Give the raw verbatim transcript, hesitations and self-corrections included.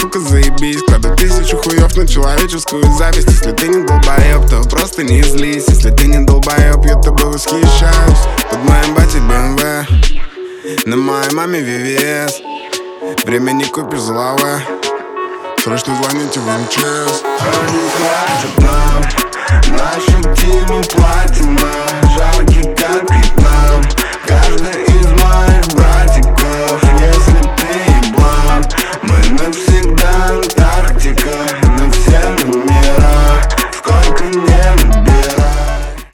сука, заебись. Кладу тысячу хуев на человеческую зависть. Если ты не долбоеб, то просто не злись. Если ты не долбоеб, я тобой восхищаюсь. Под моим батей бэ эм вэ, на моей маме ви ви эс. Время не купишь за лаве. Срочно звоните в эм че эс. Они платят нам, нашу тиму платим нам. Жаркий как Вьетнам. Каждый